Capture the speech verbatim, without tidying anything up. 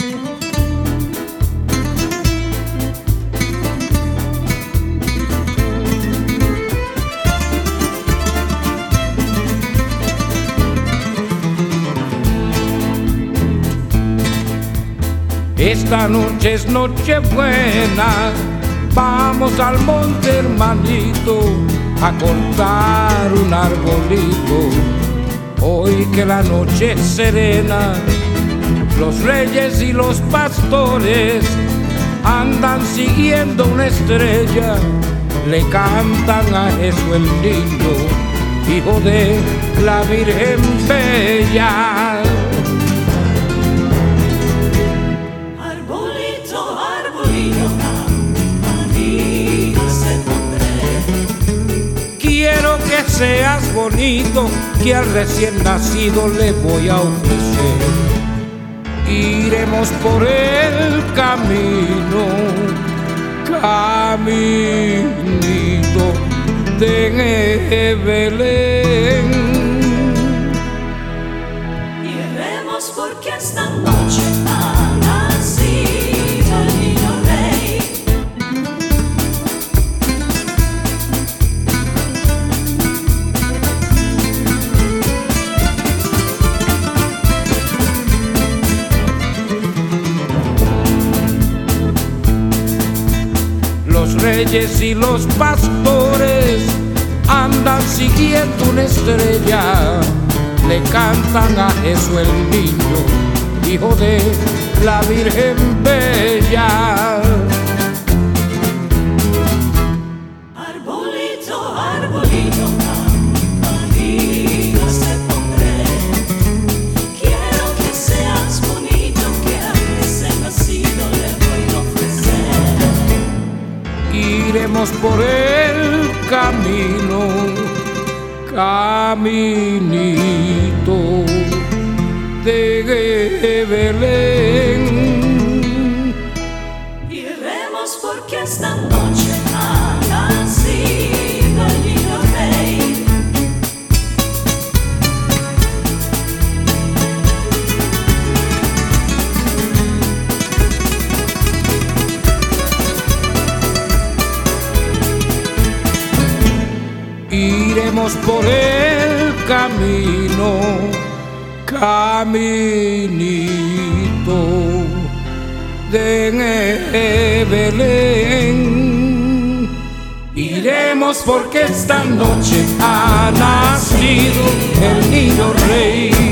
Esta noche es noche buena, vamos al monte, hermanito, a cortar un arbolito. Hoy que la noche es serena, los reyes y los pastores andan siguiendo una estrella, le cantan a Jesús el niño, hijo de la Virgen Bella. Quiero que seas bonito, que al recién nacido le voy a ofrecer. Iremos por el camino, caminito de Belén. Iremos porque esta noche ha nacido el niño rey. Los reyes y los pastores andan siguiendo una estrella, le cantan a Jesús el niño, hijo de la Virgen Bella. Arbolito, arbolito, campanillas te pondré. Quiero que seas bonito, que al recién nacido le voy a ofrecer. Iremos por el camino, caminito de Belén. Iremos porque esta noche ha nacido el niño rey. Iremos por el camino, caminito de Belén. Iremos porque esta noche ha nacido el niño rey.